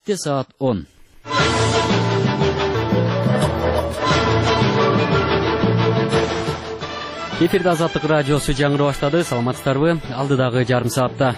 Saat 10. Эфирде Азаттык радиосу жаңыры баштады. Саламатсыздарбы? Алдыдагы жарым саатта.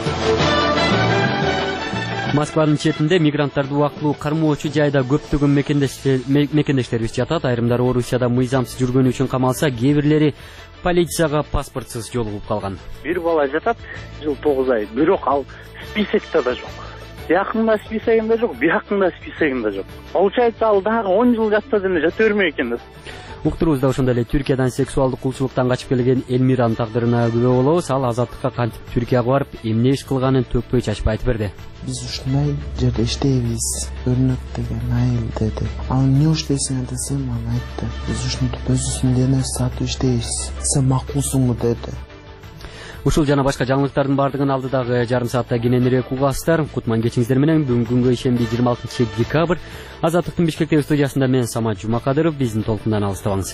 Москванын четинде мигранттарды убактылуу кармоочу жайда көптөгөн мекендештерибиз жатат. Айрымдары Орусияда мыйзамсыз жүргөнү үчүн камалса, кээ бирлери полицияга паспортсуз жолугуп калган. Бир бала жатат, жыл 9 ай, бирок ал списокто да жок. Бияктын списогунда жок, бияктын списогунда жок. Получается, ал дагы 10 жыл жатса деле жата бермек экен да. Уктурубузда ошондой эле Түркиядан сексуалдык кулчулуктан качып келген Элмиранын тагдырына күбө болобуз. Ал Азаттыкка кантип Түркияга барып, эмне иш кылганын төкпөй чачпай айтып берди. Биз ушундай жерде иштейбиз, өрнөк деген айыл деди. Ал эмне иштейсиң десем, аны айтты. Биз ушинтип өзүбүздүн нерсе сатып иштейбиз. Сен макулсуңбу деди. Ушул жана башка жаңылыктардын бардыгын алдыдагы жарым саатта кененирээк угасыздар. Кутман кечиңиздер менен бүгүнкү күнгө ишемби 26 декабрь. Азаттыктын Бишкектеги студиясында мен Самат Жумакадыров. Биздин толкундан алыстабаңыз.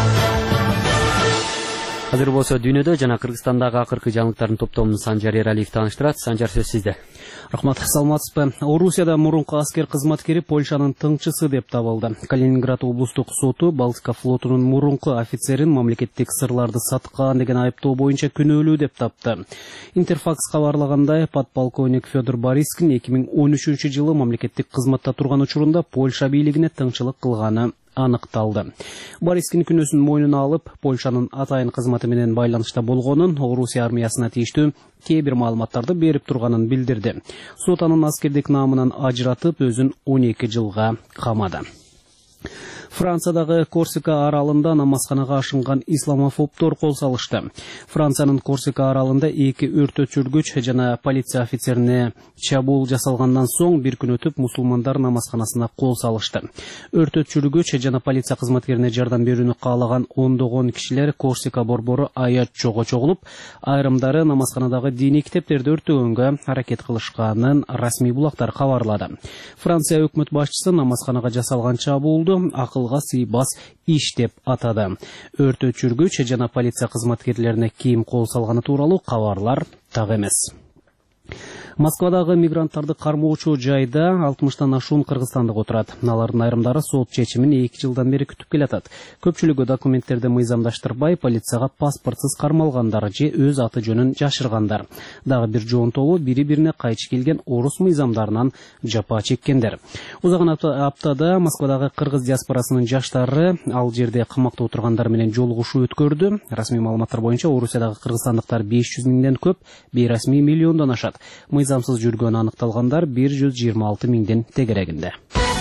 Азыр болсо дүйнөдө жана Кыргызстандагы акыркы жаңылыктардын топтомун Санжар Эралиев тааныштырат. Санжар, сөз сизде. Рахмат, саламатсызбы? Орусияда мурунку аскер кызматкери Польшанын тыңчысы деп табылды. Калининград облустук соту Балтика флотунун мурунку офицерин мамлекеттик сырларды саткан деген айыптоо боюнча күнөөлүү деп тапты. Интерфакс кабарлагандай, подполковник Федор Борискин 2013-жылы мамлекеттик кызматта турган учурунда Польша бийлигине тыңчылык кылганы аныкталды. Борискин күнөөсүн мойнуна алып, Польшанын атайын кызматы менен байланышта болгонун, Орусия армиясына тийиштүү кээ бир маалыматтарды берип турганын билдирди. Сот анын аскердик наамынан ажыратып, өзүн 12 жылга камады. Франциядагы Корсика аралында намазканага ашынган исламофобдор кол салышты. Франциянын Корсика аралында 2 өрт өчүргүч жана полиция офицерине чабуул жасалгандан соң бир күн өтүп мусулмандар намазканасына кол салышты. Өрт өчүргүч жана полиция кызматкерине жардам берүүнү каалаган ондогон кишилер Корсика борбору аят жого чогулуп, айрымдары намазканадагы диний китептерди өртөгөнгө аракет кылышканын расмий булактар кабарлады. Франция өкмөт башчысы намазканага жасалган чабуулду акылга сыйбас иш деп атады. Өрт өчүргүч жана полиция кызматкерлерине ким кол салганы тууралуу кабарлар так эмес. Москвадагы мигранттарды кармоочу жайда 60тан ашуун кыргызстандык отурат. Алардын айрымдары сот чечимин 2 жылдан бери күтүп келатат. Көпчүлүгү документтерди мыйзамдаштырбай, полицияга паспортсуз кармалгандар же өз аты жөнүн жашыргандар. Дагы бир жоонтобу бири-бирине кайчы келген орус мыйзамдарынан жапа чеккендер. Узаган аптада Москвадагы кыргыз диаспорасынын жаштары ал жерде камакта отургандар менен жолугушуу өткөрдү. Расмий маалыматтар боюнча Орусиядагы кыргызстандыктар 500 миңден көп, бейрасмий миллиондон ашат. Мыйзамсыз жүргөнү аныкталгандар 126 миңден тегерегинде.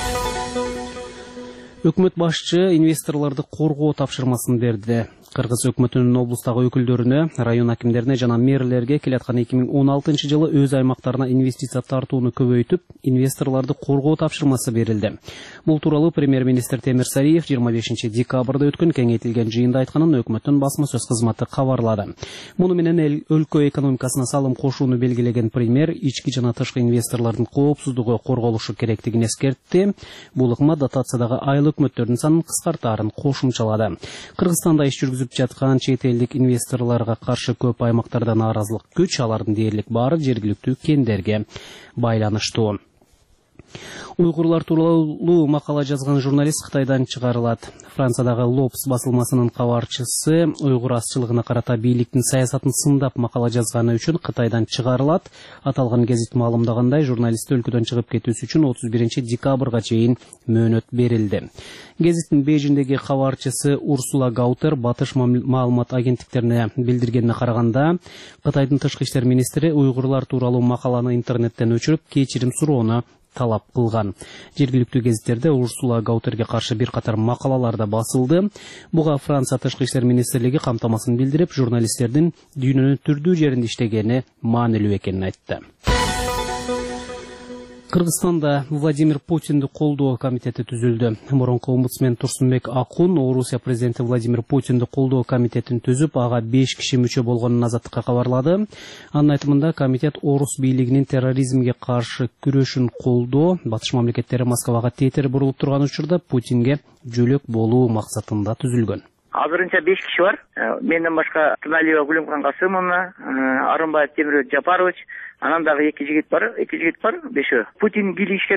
Өкмөт башчы инвесторлорду коргоо тапшырмасын берди. Кыргыз өкмөтүнүн облустагы өкүлдөрүнө, район акимдерине жана мэрлерге келаткан 2016-жылы өз аймактарына инвестиция тартууну көбөйтүп, инвесторлорду коргоо тапшырмасы берилди. Бул тууралуу премьер-министр Темир Сариев 25 декабрда өткөн кеңейтилген жыйында айтканын өкмөттүн басма сөз кызматы кабарлады. Муну менен өлкө экономикасына салым кошууну белгилеген премьер ички жана тышкы инвесторлордун коопсуздугу корголушу керектигин эскертти. Бул ыкма дотациядагы айыл өкмөттөрдүн санын кыскартаарын кошумчалады. Кыргызстанда иш жүргүзүп жаткан чет элдик инвесторлорго каршы көп аймактарда нааразылык күч, алардын дээрлик баары жергиликтүү кендерге байланыштуу. Уйгурлар тууралуу макала жазган журналист Кытайдан чыгарылат. Франциядагы Лопс басылмасынын кабарчысы уйгур азчылыгына карата бийликтин саясатын сындап макала жазганы үчүн Кытайдан чыгарылат. Аталган гезит маалымдагандай, журналист өлкөдөн чыгып кетүүсү үчүн 31 декабрга чейин мөөнөт берилди. Гезиттин Бейжиңдеги кабарчысы Урсула Гаутер батыш маалымат агенттиктерине билдиргенине караганда, Кытайдын тышкы иштер министри уйгурлар тууралуу макаланы интернеттен өчүрүп, кечирим суроону талап кылган. Жергиликтүү гезиттерде Урсула Гаутерге каршы бир катар макалаларда басылды. Буга Франция тышкы иштер министрлиги камтамасын билдирип, журналисттердин дүйнөнүн түрдүү жеринде иштегени маанилүү экенин айтты. Кыргызстанда Владимир Путинди колдоо комитети түзүлдү. Мурунку омбудсмен Турсунбек Акун Орусия президенти Владимир Путинди колдоо комитетин түзүп, ага 5 киши мүчө болгонун Азаттыкка кабарлады. Анын айтымында комитет орус бийлигинин терроризмге каршы күрөшүн колдоо, батыш мамлекеттери Москвага тетер бурулуп турган учурда Путинге жөлөк болуу максатында түзүлгөн. Азырынча 5 киши бар. Менден башка Тыналиева Гүлүмкан Касымовна, Арымбаев Темирбек Жапарович, Анан дагы эки жигит бар, бешөө. Путин кийлишкен